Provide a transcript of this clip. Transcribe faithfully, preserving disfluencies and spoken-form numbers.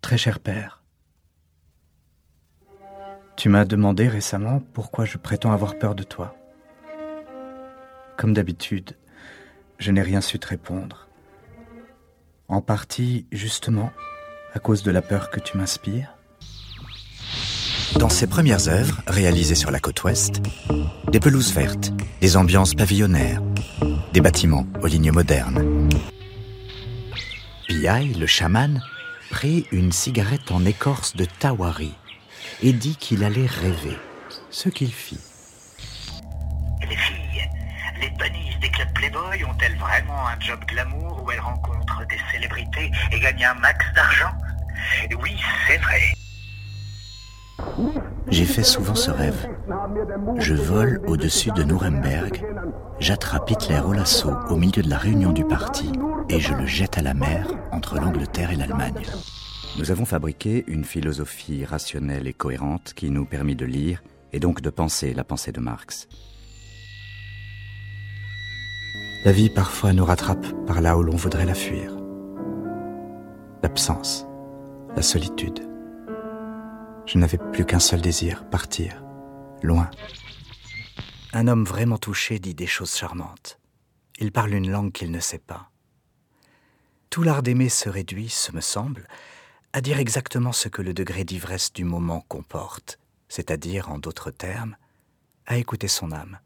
Très cher père, tu m'as demandé récemment pourquoi je prétends avoir peur de toi. Comme d'habitude, je n'ai rien su te répondre. En partie, justement, à cause de la peur que tu m'inspires. Dans ses premières œuvres, réalisées sur la côte ouest, des pelouses vertes, des ambiances pavillonnaires, des bâtiments aux lignes modernes. Bihai, le chaman, prit une cigarette en écorce de tawari et dit qu'il allait rêver, ce qu'il fit. Les filles, les bunnies des clubs Playboy ont-elles vraiment un job glamour où elles rencontrent des célébrités et gagnent un max d'argent? Oui, c'est vrai. J'ai fait souvent ce rêve. Je vole au-dessus de Nuremberg, j'attrape Hitler au lasso au milieu de la réunion du parti et je le jette à la mer entre l'Angleterre et l'Allemagne. Nous avons fabriqué une philosophie rationnelle et cohérente qui nous permet de lire et donc de penser la pensée de Marx. La vie parfois nous rattrape par là où l'on voudrait la fuir. L'absence, la solitude. Je n'avais plus qu'un seul désir, partir, loin. Un homme vraiment touché dit des choses charmantes. Il parle une langue qu'il ne sait pas. Tout l'art d'aimer se réduit, ce me semble, à dire exactement ce que le degré d'ivresse du moment comporte, c'est-à-dire, en d'autres termes, à écouter son âme.